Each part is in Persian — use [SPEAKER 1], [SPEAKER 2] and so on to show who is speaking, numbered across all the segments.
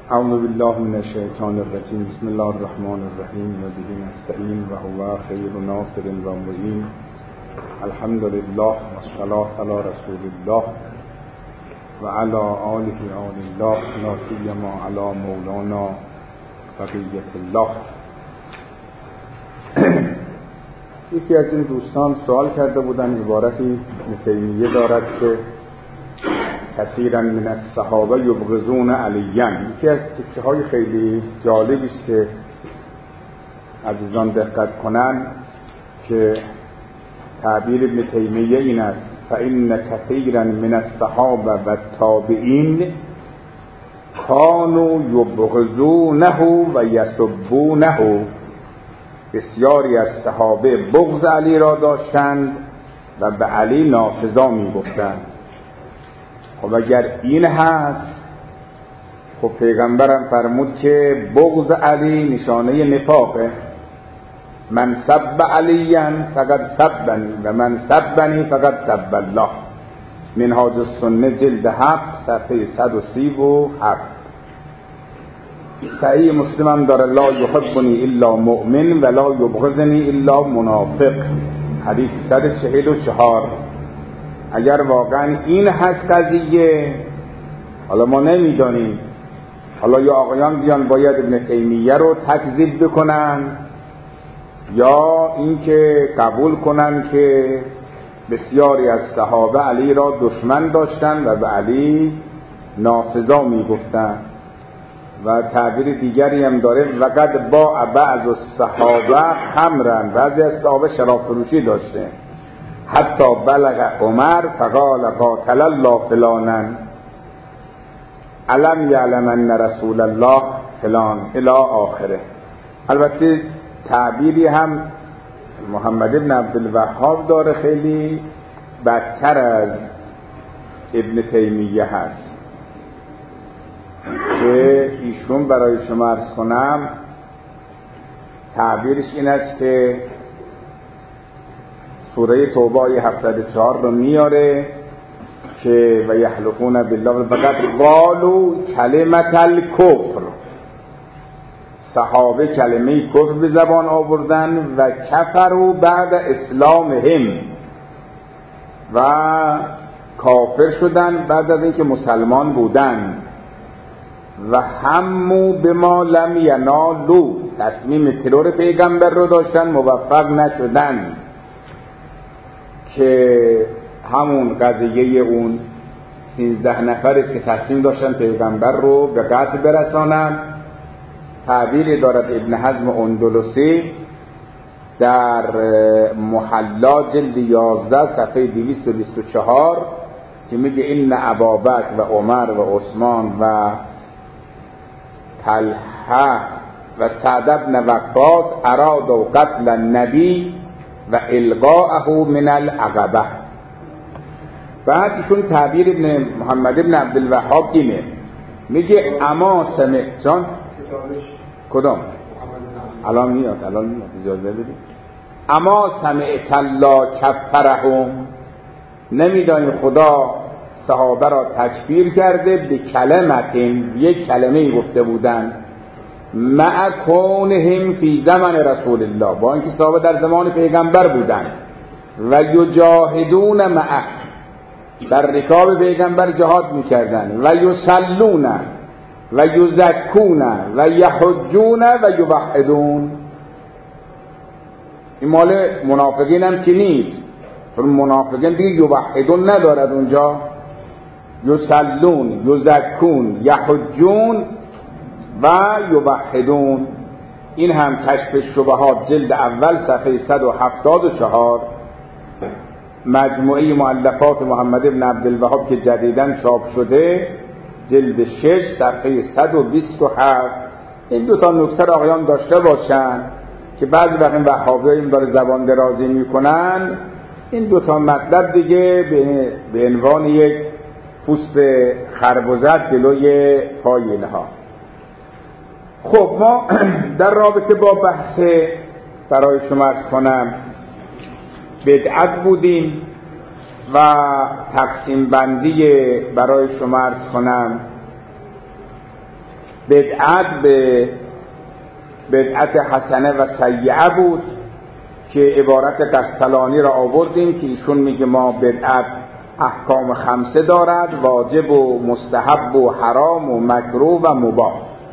[SPEAKER 1] اعوذ بالله من الشیطان الرجیم. بسم الله الرحمن الرحیم و به نستعین و هو خیر ناصر و معین. الحمد لله و الصلاة علی رسول الله و علی آله الله، لا سیما علی مولانا بقیة الله. یکی از این دوستان سوال کرده بودن، عبارتی ابن تیمیه دارد که کثیرا من الصحابه یبغضون علیاً. یکی از تکه‌های خیلی جالبی است که عزیزان دقت کنن که تعبیر ابن تیمیه این است: فإن کثیرا من الصحابه و التابعین کانوا یبغضونه و یسبونه. بسیاری از صحابه بغض علی را داشتند و به علی ناسزا می گفتند. خب اگر این هست، خب پیغمبرم فرمود که بغض علی نشانه نفاقه. من سب علیاً فقد سبنی و من سبنی فقد سب الله. منهاج السنه جلد 7 صفحه 137. صحیح مسلم هم داره: لا یحبنی الا مؤمن و لا یبغضنی الا منافق. حدیث 144. اگر واقعا این هست قضیه، حالا ما نمیدانیم، حالا یا آقایان بیان باید ابن تیمیه رو تکذیب بکنن یا اینکه قبول کنن که بسیاری از صحابه علی را دشمن داشتن و به علی ناسزا میگفتن. و تعبیر دیگری هم داره: وقد باع بعض الصحابه خمرا. بعضی از صحابه شراب فروشی داشته. حتی بلغ عمر فقال قاتل الله فلانا علم یعلم ان رسول الله فلان الی آخره. البته تعبیری هم محمد ابن عبدالوهاب داره خیلی بدتر از ابن تیمیه هست که ایشون برای شما عرض کنم تعبیرش این است که سوره توبه 704 رو میاره که و یحلفون بالله فقد قالوا کلمة الکفر. صحابه کلمه کفر به زبان آوردن و کفروا بعد اسلامهم، و کافر شدن بعد از اینکه مسلمان بودن. و همو به ما لم ینالوا، تصمیم ترور پیغمبر رو داشتن، موفق نشدن که همون قضیه اون 13 نفر که تصمیم داشتن پیغمبر رو به قتل برسانن. تعبیری دارد ابن حزم اندلسی در محلا جلد 11 صفحه 224 که میگه: این ابابکر و عمر و عثمان و طلحه و سعد بن وقاص ارادوا قتل النبی و القاءه من العقبه. بعد ایشون تعبیر ابن محمد ابن عبدالوهاب اینه، میگه اما سمعتان کدام الان میاد اجازه بدید. اما سمعت الله کفرهم، نمیدانی خدا صحابه را تکفیر کرده به کلمتین، یک کلمه گفته بودن، مع کونهم فی زمن رسول الله، با اینکه صحابه در زمان پیغمبر بودن، و یجاهدون معه، در رکاب پیغمبر جهاد میکردن، و یصلون و یزکون و یحجون و یوحدون. این مال منافقین هم که نیست، چون منافقین دیگه یوحدون ندارد اونجا. یصلون، یزکون، یحجون و یوحدون. این هم کشف الشبهات جلد اول صفحه 174. مجموعه مؤلفات محمد ابن عبدالوهاب که جدیداً چاپ شده جلد 6 صفحه 127. این دوتا نکته را آقایان داشته باشن که بعضی وقت این وهابی این داره زبان درازی میکنن. این دوتا مطلب دیگه به عنوان یک پوست خربزه جلوی پای اینها. خب ما در رابطه با بحث برای شما عرض کنم بدعت بودیم و تقسیم بندی برای شما عرض کنم بدعت به بدعت حسنه و سیئه بود که عبارت قسطلانی را آوردیم که ایشون میگه ما بدعت احکام خمسه دارد، واجب و مستحب و حرام و مکروه و مباح.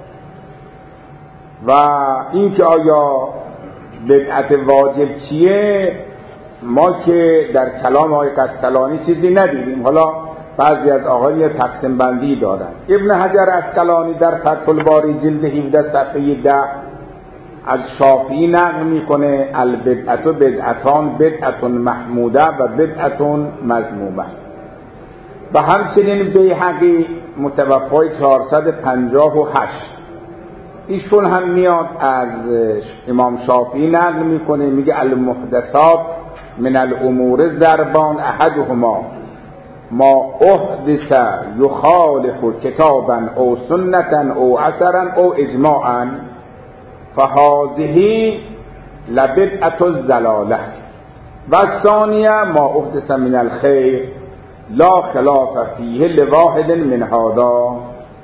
[SPEAKER 1] و اینکه آیا بدعت واجب چیه ما که در کلام آقای قسطلانی چیزی ندیدیم. حالا بعضی از آقای تقسیم بندی دارن. ابن حجر اسقلانی در فتح الباری جلد 17 صفحه 10 از شافعی نقل میکنه البدعت بدعتان، بدعت محموده و بدعت مذمومه. و همچنین بیهقی متوفای 458 ایشون هم میاد از امام شافعی نقل میکنه، میگه المحدثات من الامور ضربان احدهما ما احدث یخالف کتابا او سنتا او اثرا او اجماعا فهذه لبدعة الضلاله و الثانیه ما احدث من الخیر لا خلاف فیه لواحد من هذا.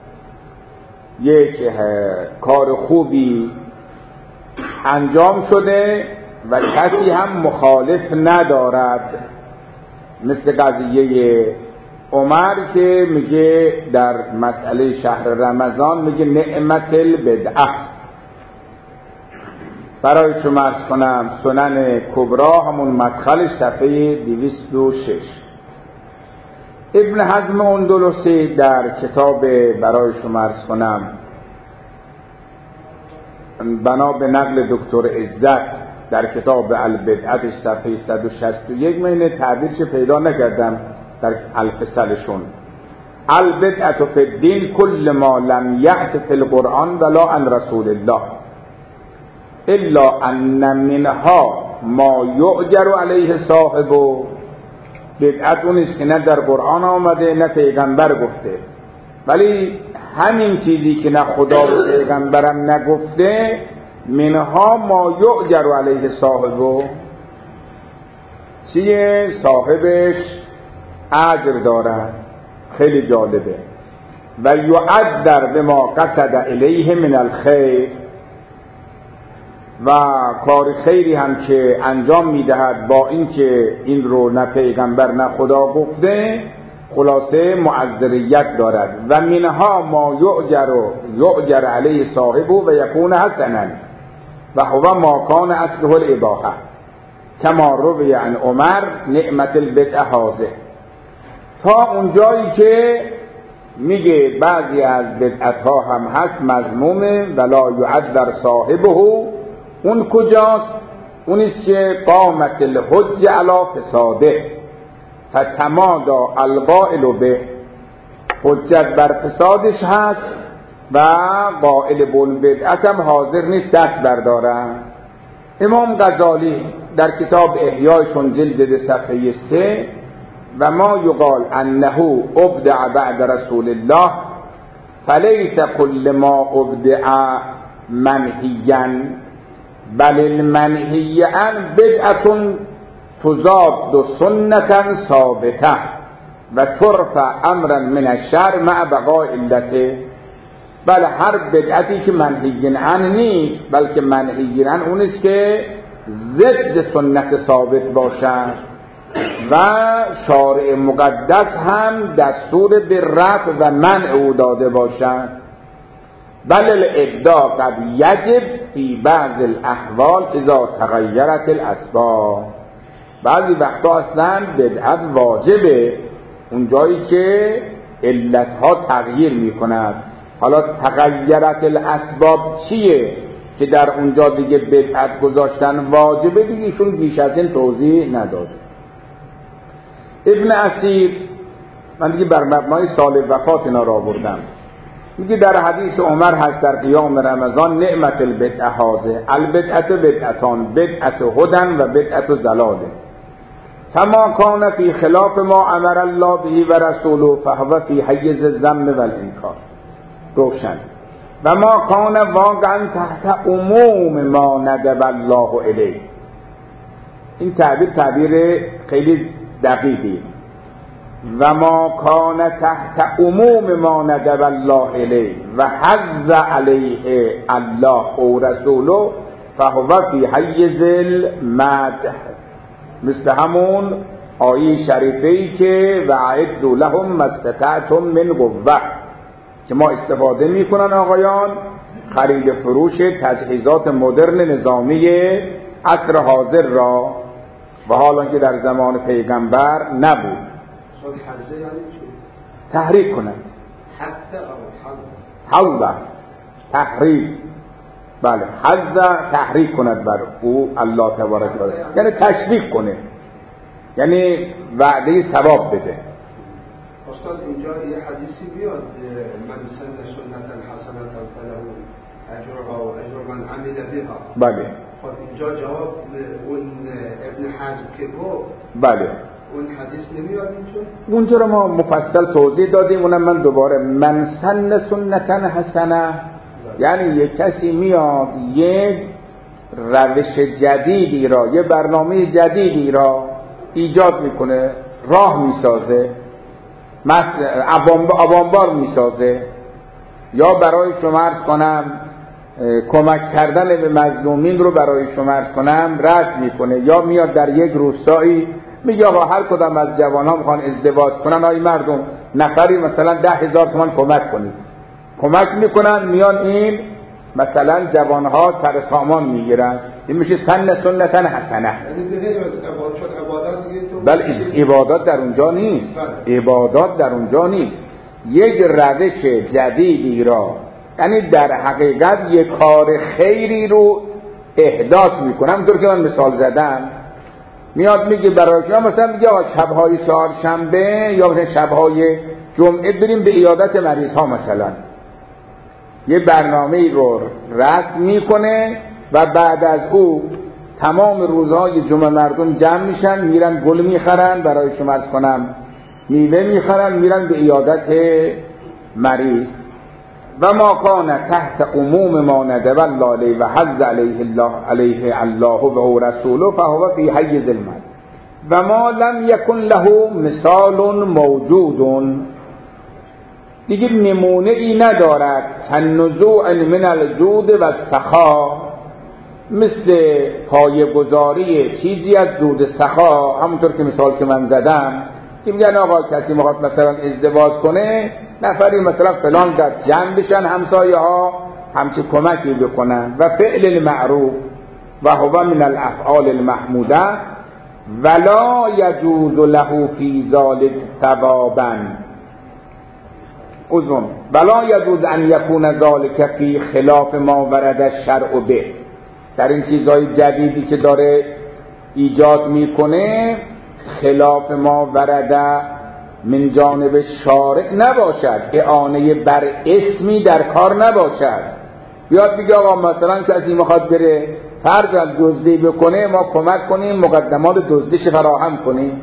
[SPEAKER 1] یک کار خوبی انجام شده و کسی هم مخالف ندارد، مثل قضیه عمر که میگه در مسئله شهر رمضان میگه نعمت البدعه. برای شما عرض کنم سنن کبرا همون مدخلش صفحه 206. ابن حزم اندلسی در کتاب برای شما عرض کنم بنا به نقل دکتر عزت در کتاب البدعت صفحه 161 من این تعبیرش پیدا نکردم در الفصلشون. البدعت فی الدین کل ما لم یأت فی القرآن ولا عن رسول الله الا ان منها ما یؤجر علیه صاحبه. بدعت اونیست که نه در قرآن آمده نه پیغمبر گفته، ولی همین چیزی که نه خدا و پیغمبرم نگفته منها ما یؤجر علیه صاحبه، چیه صاحبش اجر دارد. خیلی جالبه. و یعذر بما قصد الیه من الخیر، و کار خیری هم که انجام میدهد با اینکه این رو نه پیغمبر نه خدا گفته خلاصه معذریت دارد. و منها ما یؤجر علیه صاحبه و یکون حسنا و هو ما کان اصله الاباحه کما روی عن عمر نعمت البدعه هذه. تا اونجایی که میگه بعضی از بدعت ها هم هست مذمومه ولا یعذر صاحبه. اون کجاست؟ اونیست که قامت الحج علی فساده فتمادا القائل به، حجت بر فسادش هست و قائل بالبدعت هم حاضر نیست دست بردارن. امام غزالی در کتاب احیایشون جلد صفحه 3 و ما یقال انه ابدع بعد رسول الله فلیس کل ما ابدع منهیا بل المنهی عن بدعة تضاد سنة ثابته و ترفع امرا من الشرع مع بقاء علته. بله هر بدعتی که منهی عنه نیست بلکه منهی عنه اونیست که ضد سنت ثابت باشد و شارع مقدس هم دستور به رفع و منع او داده باشد. بل الابداع قد یجب فی بعض الاحوال اذا تغیرت الاسباب. بعضی وقتا اصلا بدعت واجبه اون جایی که علتها تغییر میکند. حالا تغیرت الاسباب چیه که در اونجا دیگه بدعت گذاشتن واجبه دیگه ایشون بیش از این توضیح نداد. ابن اسیر من دیگه بر مبنای سال وفات اینا را آوردم، میگه در حدیث عمر هست در قیام رمضان نعمت البدعه هذه البدعه بدعتان بدعه هدن و بدعه ضلال فما کان فی خلاف ما امر الله به و رسوله فهو فی حیز الذم والانکار. روشن. و ما کان واقعا تحت عموم ما ندب الله الیه. این تعبیر خیلی دقیقی. و ما کان تحت عموم ما ندب الله الیه و حظ علیه الله و رسوله فهو فی حیز المدح، مثل همون آیه شریفه‌ای که و اعدوا لهم ما استطعتم من قوة که ما استفاده میکنن آقایان خرید فروش تجهیزات مدرن نظامی عصر حاضر را و حالا که در زمان پیغمبر نبود.
[SPEAKER 2] حزه یعنی چی؟
[SPEAKER 1] تحریک کند.
[SPEAKER 2] حتی او
[SPEAKER 1] حوضه تحریک، بله حزه تحریک کند بر او الله تبارک و تعالی، یعنی تشویق کنه، یعنی وعده ثواب بده.
[SPEAKER 2] استاد اینجا یه حدیثی بیاد من سن سنتا حسنة فله اجرها و اجر من عمل بها.
[SPEAKER 1] بله.
[SPEAKER 2] خب اینجا جواب اون ابن حزم که گفت
[SPEAKER 1] بله
[SPEAKER 2] اون حدیث نمیاد اینجا؟
[SPEAKER 1] اونجا رو ما مفصل توضیح دادیم، اونم من دوباره من سن سنتا حسنه یعنی یک کسی میاد یک روش جدیدی را، یه برنامه جدیدی را ایجاد میکنه، راه میسازه، عوامبار میسازه، یا برای شما عرض کنم کمک کردن به مظلومین رو برای شما عرض کنم رد میکنه، یا میاد در یک روستایی میگه آقا هر کدام از جوانها میخوان ازدواج کنن، آی مردم نفری مثلا 10,000 تومان کمک کنید، کمک میکنن، میان این مثلا جوانها سر سامان میگیرن، این میشه سن سنتا حسنه. بله عبادات در اونجا نیست، عبادات در اونجا نیست، یک روش جدیدی را، یعنی در حقیقت یک کار خیری رو احداث میکنم. همونطور که من مثال زدم میاد میگه برای شما مثلا میگه شبهای چهارشنبه یا مثلا شبهای جمعه بریم به عیادت مریض ها، مثلا یه برنامه رو رسم میکنه و بعد از او تمام روزهای جمعه مردم جمع میشن، میرن گل میخرن، برای شما عرض کنم میوه میخرن، میرن به عیادت مریض. و ما کان تحت عموم ما ندب الله علیه و حظ علیه الله و رسوله فهو فی حیز المد و ما لم یکن له مثال موجود، دیگه نمونه ای ندارد تنزوع من الجود و السخا، مثل پایه‌گذاری چیزی از جود سخا، همونطور که مثال که من زدم که میگن آقا کسی میخواد مثلا ازدواج کنه، نفری مثلا فلان دست جمع بشن همسایه ها همچه کمکی بکنن، و فعل المعروف و هو من الافعال المحموده ولا یجوز له فی ذلک ثوابا ولا یجوز ان یکون ذلک فی خلاف ما ورد الشرع به. در این چیزهای جدیدی که داره ایجاد میکنه خلاف ما ورد من جانب شارع نباشد، اعانه بر اسمی در کار نباشد. بیاد بگه آقا مثلا کسی میخواد بره فرض دزدی بکنه، ما کمک کنیم مقدمات دزدیش فراهم کنیم،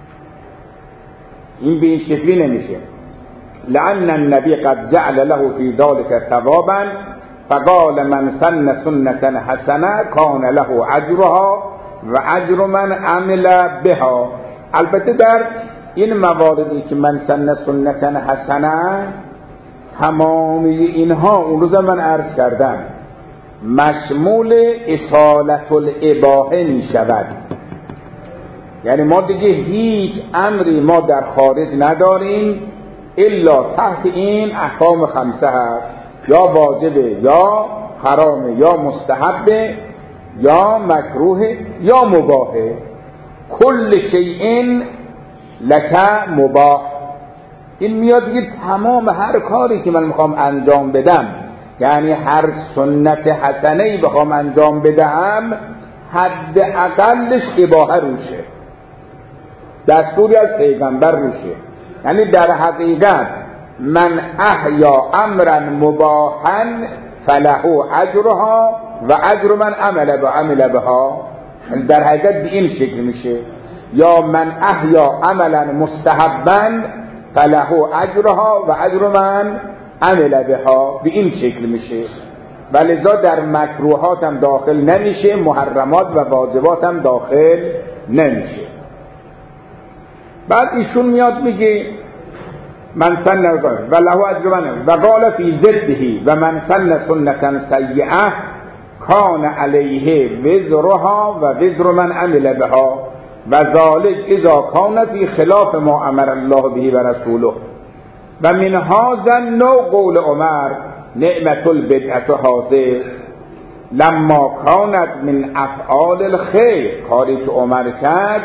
[SPEAKER 1] این به این شکلی نمیشه. لأن النبی قد جعل له فی ذلک ثوابا فقال من سن سنة حسنه کان له اجرها و اجر من عمل بها. البته در این مواردی که من سن سنة حسنه تمامی اینها اون روز من عرض کردم مشمول اصالت الاباحه می شود، یعنی ما دیگه هیچ امری ما در خارج نداریم الا تحت این احکام خمسه هست، یا واجبه یا حرامه یا مستحبه یا مکروه یا مباحه. کل شیء لک مباح، این میاد دیگه تمام هر کاری که من میخوام انجام بدم، یعنی هر سنت حسنه‌ای بخوام انجام بدهم حد اقلش اباحه روشه، دستوری از پیغمبر روشه. یعنی در حقیقت من احیا امرا مباحا فله اجرها و اجر من عمل بها، در حقیقت به این شکل میشه. یا من احیا عملا مستحبا فله اجرها و اجر من عمل بها، به این شکل میشه. ولذا در مکروهات هم داخل نمیشه، محرمات و واجبات هم داخل نمیشه. بعد ایشون میاد میگه من سن و له اجر من و قال فی ضده و من سن سنتا سیئه کان علیه وزرها و وزر من عمل بها و ذالک اذا کان فی خلاف ما امر الله به و رسوله و من هذا النوع قول عمر نعمت البدعه هذه لما کانت من افعال الخیر. کاری که عمر کرد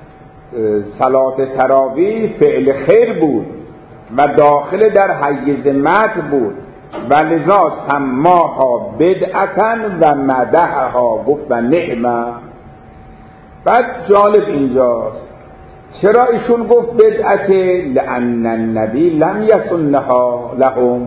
[SPEAKER 1] صلات تراویح فعل خیر بود و داخل در حیز مدح بود و لذا سماها بدعتا و مدحها گفت و نعمه. بعد جالب اینجاست چرا ایشون گفت بدعت؟ لأن النبی لم یسنها لهم،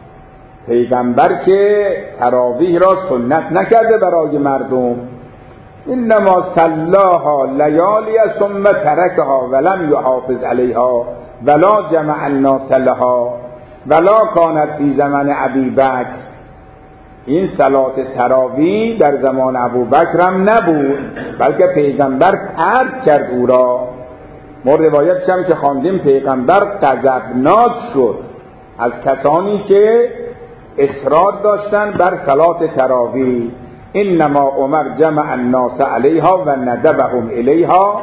[SPEAKER 1] پیغمبر که تراویح را سنت نکرده برای مردم، انما صلاها لیالی ثم ترکها ولم یحافظ علیها ولا جمع الناس لها ولا کانت فی زمن ابی بکر. این صلات تراویح در زمان ابوبکر هم نبود بلکه پیغمبر ترک کرد او را. ما روایتش هم که خواندیم پیغمبر غضبناک شد از کسانی که اصرار داشتن بر صلات تراویح. انما عمر جمع الناس علیها و ندبهم الیها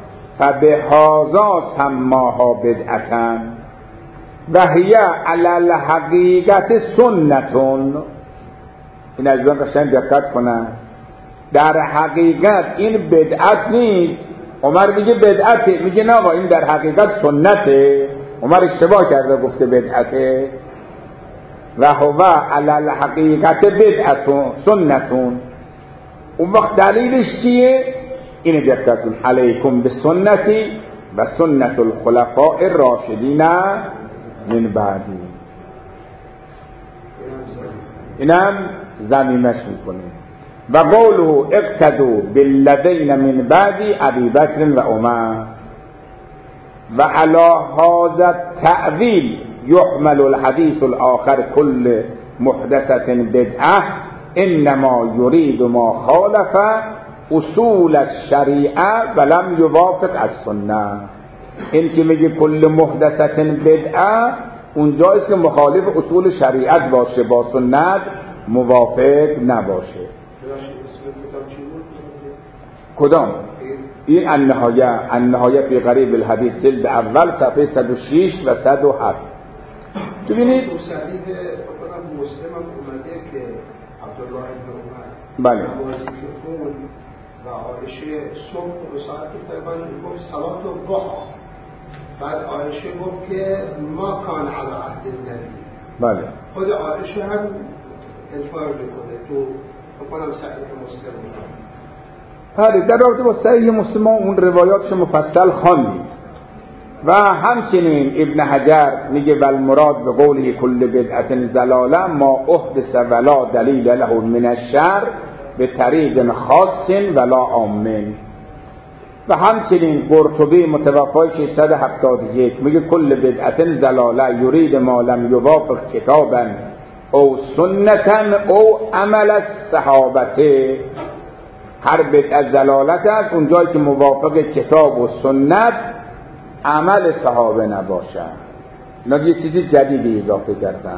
[SPEAKER 1] فبهذا سماها بدعتا و هی علی الحقیقت سنتون. این عزیزان قشنگ دقت کنن، در حقیقت این بدعت نیست. عمر میگه بدعته، میگه نه آقا این در حقیقت سنته. عمر اشتباه کرده گفته بدعته. و هو علی الحقیقت بدعتون سنتون. اون وقت دلیلش چیه؟ این دقتون علیکم به سنتی و سنت الخلفاء الراشدین من بعدی. اینم ضمیمش میکنیم. و قوله اقتدوا بالذین من بعدی ابی بکر و عمر و علی هذا التأویل یحمل الحدیث الآخر کل محدثة بدعه انما یرید ما خالف اصول الشریعه ولم یوافق السنه. این که میگه کل محدثة بدعه اونجاییست که مخالف اصول شریعت باشه، با سنت موافق نباشه. کدام؟ این النهایه فی غریب الحدیث جلد اول صفحه 106 و 107. ببینید
[SPEAKER 2] صحیح مسلم هم اومده که عبدالله بن عمر
[SPEAKER 1] بله
[SPEAKER 2] نمازی که خون و عایشه صبح و ساعت تقریبا گفت صلات الضحی. بعد عایشه گفت که ما کان علی عهد النبی.
[SPEAKER 1] بله
[SPEAKER 2] خود عایشه هم انفار میکنه تو بکنم صحیح مسلم.
[SPEAKER 1] بله در رابطه با صحیح مسلم اون روایاتش مفصل خواندید. و همچنین ابن حجر میگه والمراد به قوله کل بدعت ضلاله ما احدث ولا دلیل له من الشرع به طریق خاص ولا عام. و همچنین قرطبی متوفای 671 میگه کل بدعت ضلاله یرید ما لم یوافق کتابا او سنتا او عمل الصحابه. هر بدعت ضلالت است اونجایی که موافق کتاب و سنت عمل صحابه نباشه. اینا یه چیزی جدیدی اضافه کردن،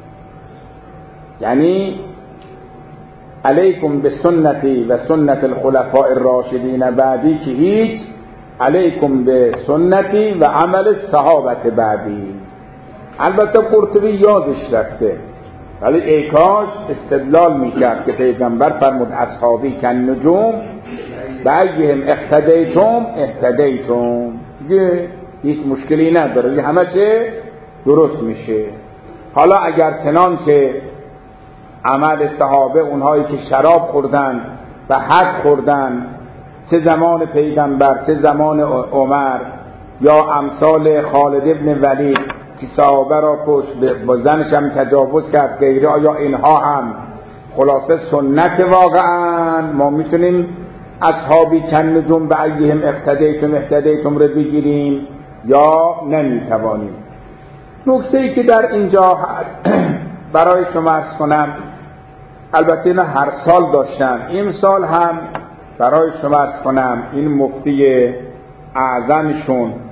[SPEAKER 1] یعنی علیکم به سنتی و سنت الخلفاء الراشدین بعدی که هیچ، علیکم به سنتی و عمل صحابت بعدی. البته قرطبی یادش رفته ولی ای کاش استدلال میکرد که پیغمبر فرمود اصحابی کن نجوم بعضیهم اقتدیتم اهتدیتم. دیگه هیچ مشکلی نداره، دیگه همه چه درست میشه. حالا اگر چنانچه عمل صحابه اونهایی که شراب خوردن و حد خوردن چه زمان پیغمبر چه زمان عمر، یا امثال خالد ابن ولید که صحابه را کشت با زنش هم تجاوز کرد غیره، آیا اینها هم خلاصه سنت واقعا ما میتونیم اصحابی کن نجوم بعضیهم اقتدیتم اهتدیتم رو بگیریم یا نمیتوانیم؟ نکته‌ای که در اینجا هست برای شما عرض کنم، البته اینا هر سال داشتن، این سال هم برای شما عرض کنم این مفتی اعظمشون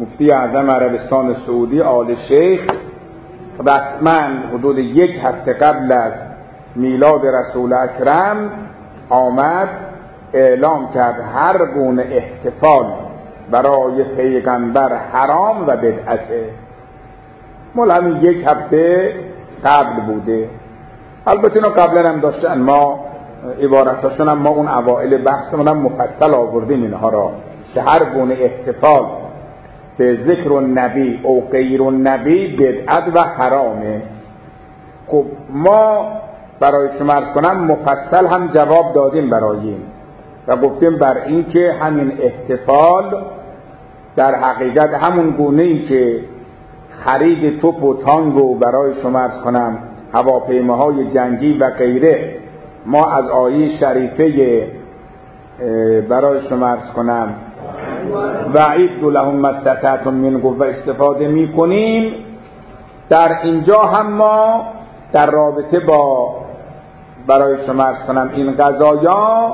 [SPEAKER 1] مفتی اعظم عربستان سعودی آل شیخ رسما حدود 1 هفته قبل از میلاد رسول اکرم آمد اعلام کرد هر گونه احتفال برای پیغمبر حرام و بدعته. مال همین 1 هفته قبل بوده. البته اینا قبلا هم داشتن، ما عبارتاشون هم ما اون اوائل بحثمون هم مفصل آوردیم اینها را که هر گونه احتفال به ذکر النبی او غیر النبی بدعت و حرامه. خب ما برای شما عرض کنم مفصل هم جواب دادیم برای این و گفتیم بر این که همین احتفال در حقیقت همون گونه‌ای که خرید توپ و تانگو برای شما عرض کنم هواپیماهای جنگی و غیره ما از آیه شریفه برای شما عرض کنم وعید لهم ما استطعتم من قوة استفاده می کنیم، در اینجا هم ما در رابطه با برای شما عرض کنم این قضایا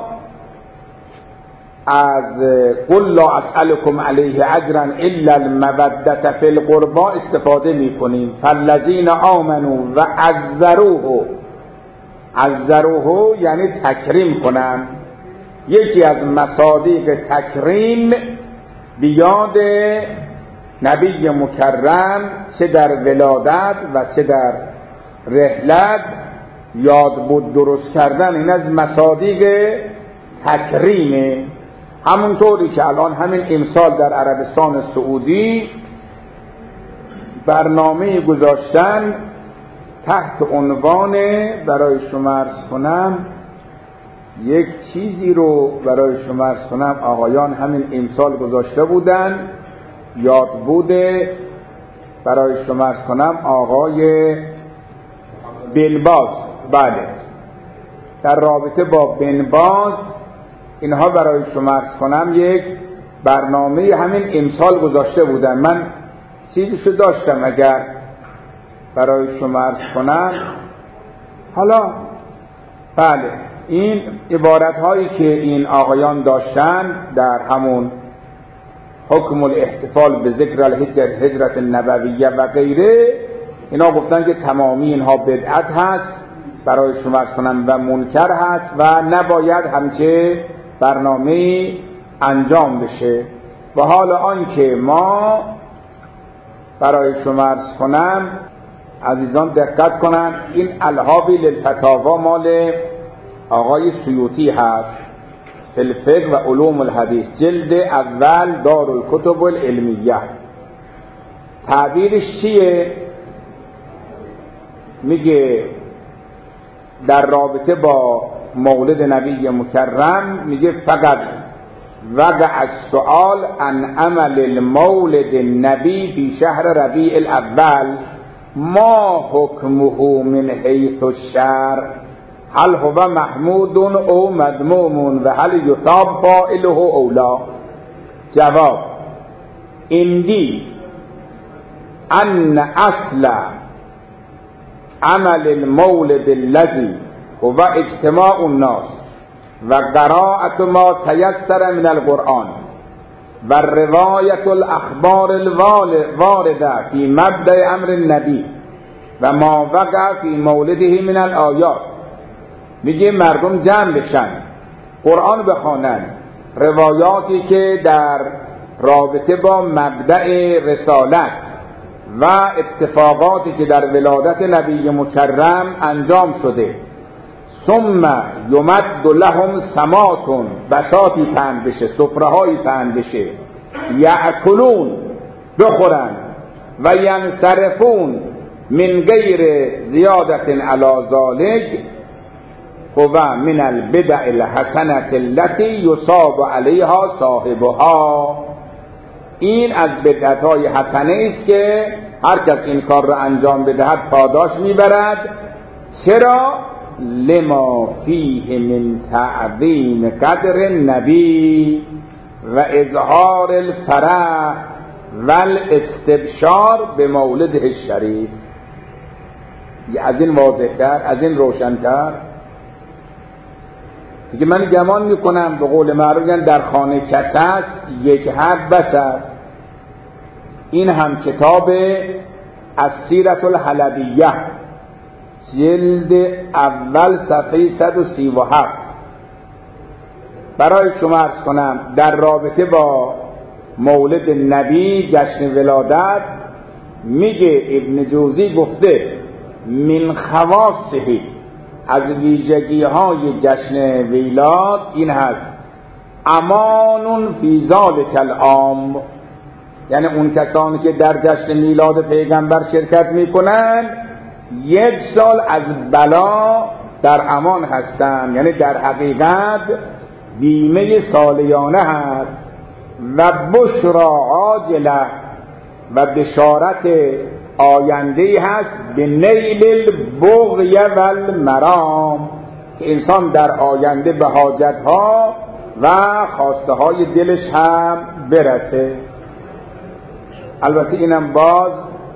[SPEAKER 1] از قل لا اسألكم علیه اجرا الا المودة فی القربى استفاده می کنیم. فالذین آمنوا و عزروه یعنی تکریم کنن. یکی از مصادیق تکریم بیاد نبی مکرم چه در ولادت و چه در رحلت یاد بود درست کردن، این از مصادیق تکریمه. همونطوری که الان همین امسال در عربستان سعودی برنامه گذاشتن تحت عنوان برای شما عرض کنم یک چیزی رو برای شما عرض کنم آقایان همین امسال گذاشته بودن، یاد بوده برای شما عرض کنم آقای بنباز. بله در رابطه با بنباز اینها برای شما عرض کنم یک برنامه همین امسال گذاشته بودن. من چیزیشو داشتم اگر برای شما عرض کنم. حالا بله این عبارت هایی که این آقایان داشتن در همون حکم الاحتفال به ذکر الهجرت النبویه و غیره، اینا گفتن که تمامی اینها بدعت هست برای شما عرض کنم و منکر هست و نباید همچه برنامه انجام بشه. و حالا آنکه ما برای شما عرض کنم عزیزان دقت کنن این الهابی للفتاوا مال آقای سیوطی هست فی الفقه و علوم الحدیث جلد اول دارالکتب العلمیه. تعبیرش چیه؟ میگه در رابطه با مولد نبی مکرم میگه فقط وقع السؤال عن عمل المولد النبی فی شهر ربیع الاول ما حکمه من حیث الشرع هل هو محمود او مذموم و هل یثاب فاعله او لا. جواب اندی ان اصل عمل المولد الذي هو اجتماع الناس و قراءة ما تيسر من القرآن و روایت الاخبار الوارده في مبدأ امر النبی و ما وقع في مولده من الآیات. میگه مردم جمع بشن قرآن بخوانن، روایاتی که در رابطه با مبدأ رسالت و اتفاقاتی که در ولادت نبی مکرم انجام شده. ثم یمد لهم سماتون بساطی پهن بشه، سفره‌هایی پهن بشه، یأکلون بخورن و ینصرفون من غیر زیادت علی ذلک هو من البدع الحسنة التي یصاب علیها صاحبها. این از بدعت‌های حسنه است که هر کس این کار را انجام بدهد پاداش میبرد. چرا؟ لما فیه من تعظیم قدر النبی و اظهار الفرح و الاستبشار به مولده الشریف. از این واضح‌تر، از این روشن‌تر دیگه من گمان میکنم به قول معروف در خانه کس است یک حرف بس است. این هم کتاب السیرة الحلبیه جلد اول صفحه 137. برای شما عرض کنم در رابطه با مولد نبی، جشن ولادت، میگه ابن جوزی گفته من خواصه، از ویژگی های جشن میلاد این هست امان فی ذلک العام، یعنی اون کسانی که در جشن میلاد پیغمبر شرکت میکنن 1 سال از بلا در امان هستند، یعنی در حقیقت بیمه سالیانه هست و بشرا عاجله و بشارت آینده هست به نیل البغی و المرام، که انسان در آینده به حاجتها و خواسته های دلش هم برسه. البته اینم باز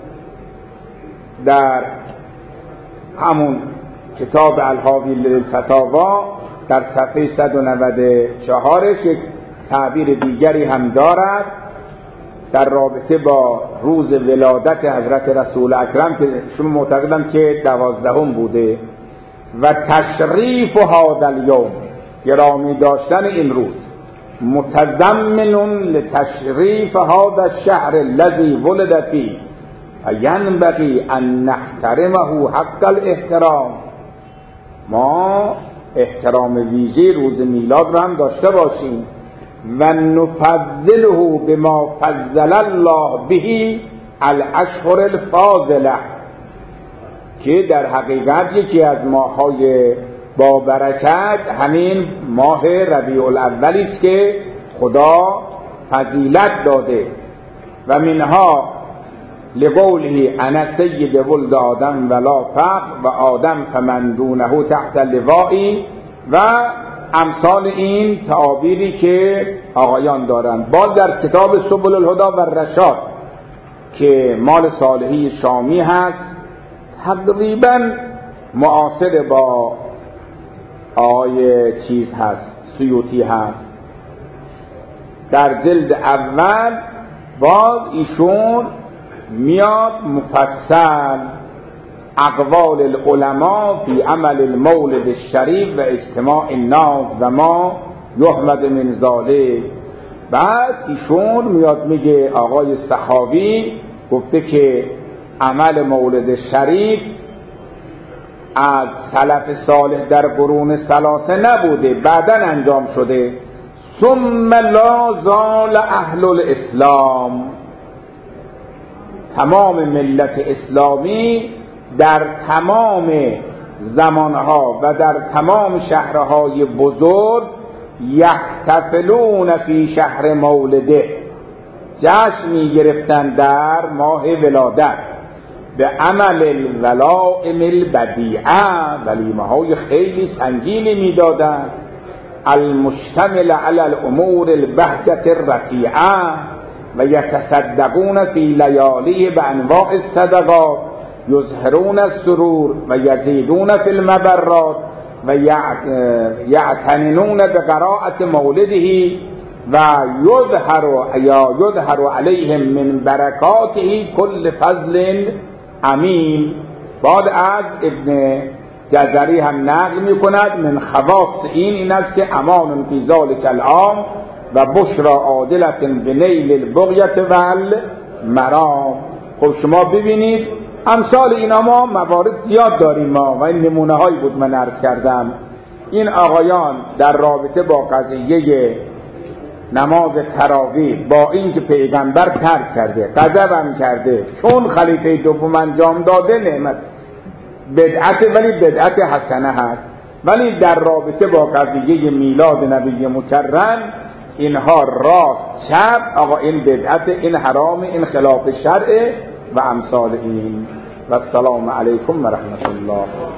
[SPEAKER 1] در همون کتاب الحاوی للفتاوا در صفحه 194 یک تعبیر دیگری هم دارد در رابطه با روز ولادت حضرت رسول اکرم که شما معتقدم که 12 بوده و تشریف هذا الیوم، گرامی داشتن این روز، متضمن لتشریف هذا الشهر الذي ولد فيه فینبغی ان نحترمه حق الاحترام، ما احترام ویژه روز میلاد رو هم داشته باشیم و نفضله بما فضل الله به الاشهر الفاضله، که در حقیقت یکی از ماه‌های با برکت همین ماه ربیع الاول است که خدا فضیلت داده و منها لقوله انا سید ولد آدم ولا فخر و آدم فمن دونه تحت لوایی و امثال این تعابیری که آقایان دارند. باز در کتاب سبل الهدی و الرشاد که مال صالحی شامی هست، تقریبا معاصر با آقای چیز هست، سیوطی هست، در جلد اول باز ایشون میاد مفصل اقوال العلماء فی عمل المولد الشریف و اجتماع الناس و ما یحمد من ذالک. بعد ایشون میاد میگه آقای سخاوی گفته که عمل مولد شریف از سلف صالح در قرون ثلاثه نبوده، بعداً انجام شده. ثم لا زال اهل الاسلام، تمام ملت اسلامی در تمام زمانها و در تمام شهرهای بزرگ یحتفلون فی شهر مولده، جشن می گرفتن در ماه ولادت به عمل الولائم البدیعه، ولیمه های خیلی سنگینی می دادن، المشتمل علی الامور البهجة الرفیعه و یتصدقون فی لیالی به انواع الصدقات یظهرون السرور و یزیدون فی المبرات و یعتننون بقراءة مولده و یظهر علیهم من برکاته کل فضل عمیم. بعد از ابن جزری هم نقل می کند من خواص این است که امان فی ذلک العام و بشرا عادلة بنیل البغیة و المرام. خب شما ببینید امثال اینا ما موارد زیاد داریم ما و این نمونه هایی بود من عرض کردم. این آقایان در رابطه با قضیه نماز تراویح با این که پیغمبر ترک کرده، غضب هم کرده، چون خلیفه دوم انجام داده نعمت بدعت، ولی بدعت حسنه هست، ولی در رابطه با قضیه میلاد نبی مکرم اینها راست چپ، آقا این بدعت، این حرام، این خلاف شرع و امثال این. و السلام علیکم و رحمت الله.